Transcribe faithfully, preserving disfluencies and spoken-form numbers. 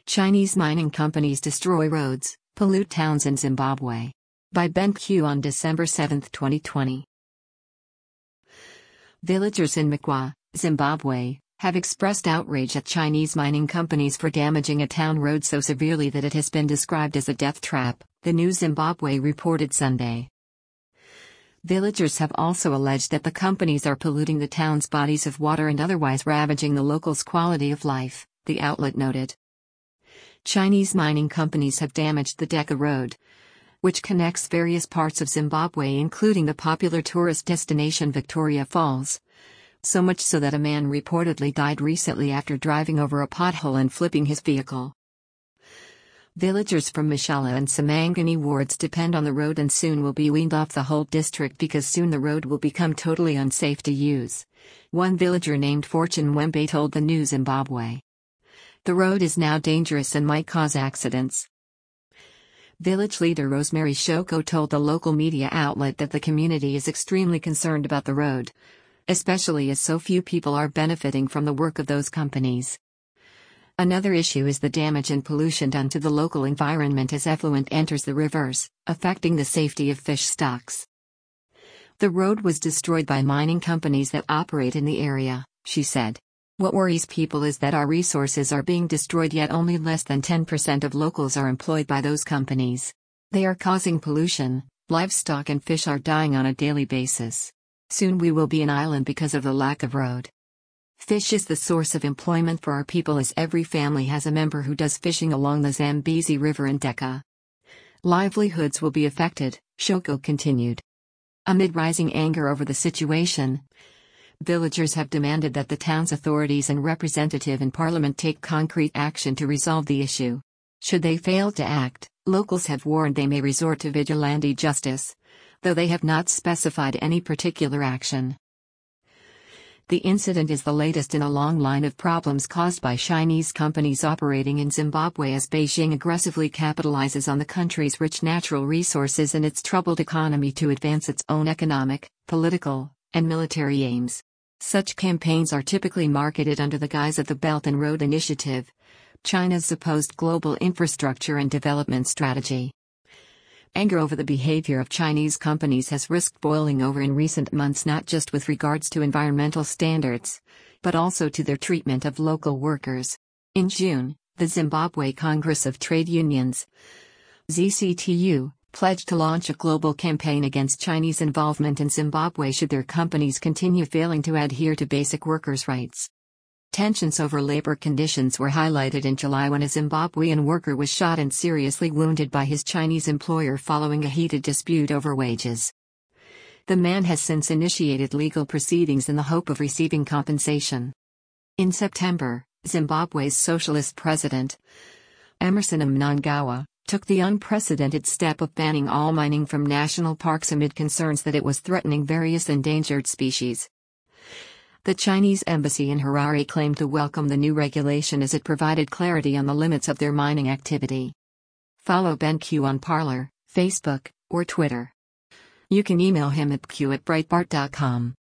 Chinese mining companies destroy roads, pollute towns in Zimbabwe. By BenQ on December seventh, twenty twenty. Villagers in Mkwa, Zimbabwe, have expressed outrage at Chinese mining companies for damaging a town road so severely that it has been described as a death trap, the New Zimbabwe reported Sunday. Villagers have also alleged that the companies are polluting the town's bodies of water and otherwise ravaging the locals' quality of life, the outlet noted. Chinese mining companies have damaged the Deka Road, which connects various parts of Zimbabwe including the popular tourist destination Victoria Falls. So much so that a man reportedly died recently after driving over a pothole and flipping his vehicle. Villagers from Mashala and Semangani wards depend on the road and soon will be weaned off the whole district because soon the road will become totally unsafe to use. One villager named Fortune Wembe told the New Zimbabwe. The road is now dangerous and might cause accidents. Village leader Rosemary Shoko told the local media outlet that the community is extremely concerned about the road, especially as so few people are benefiting from the work of those companies. Another issue is the damage and pollution done to the local environment as effluent enters the rivers, affecting the safety of fish stocks. The road was destroyed by mining companies that operate in the area, she said. What worries people is that our resources are being destroyed yet only less than ten percent of locals are employed by those companies. They are causing pollution, livestock and fish are dying on a daily basis. Soon we will be an island because of the lack of road. Fish is the source of employment for our people as every family has a member who does fishing along the Zambezi River and Deka. Livelihoods will be affected, Shoko continued. Amid rising anger over the situation, villagers have demanded that the town's authorities and representative in parliament take concrete action to resolve the issue. Should they fail to act, locals have warned they may resort to vigilante justice, though they have not specified any particular action. The incident is the latest in a long line of problems caused by Chinese companies operating in Zimbabwe as Beijing aggressively capitalizes on the country's rich natural resources and its troubled economy to advance its own economic, political, and military aims. Such campaigns are typically marketed under the guise of the Belt and Road Initiative, China's supposed global infrastructure and development strategy. Anger over the behavior of Chinese companies has risked boiling over in recent months not just with regards to environmental standards, but also to their treatment of local workers. In June, the Zimbabwe Congress of Trade Unions, Z C T U, pledged to launch a global campaign against Chinese involvement in Zimbabwe should their companies continue failing to adhere to basic workers' rights. Tensions over labor conditions were highlighted in July when a Zimbabwean worker was shot and seriously wounded by his Chinese employer following a heated dispute over wages. The man has since initiated legal proceedings in the hope of receiving compensation. In September, Zimbabwe's socialist president, Emmerson Mnangagwa, took the unprecedented step of banning all mining from national parks amid concerns that it was threatening various endangered species. The Chinese embassy in Harare claimed to welcome the new regulation as it provided clarity on the limits of their mining activity. Follow BenQ on Parler, Facebook, or Twitter. You can email him at q at breitbart dot com.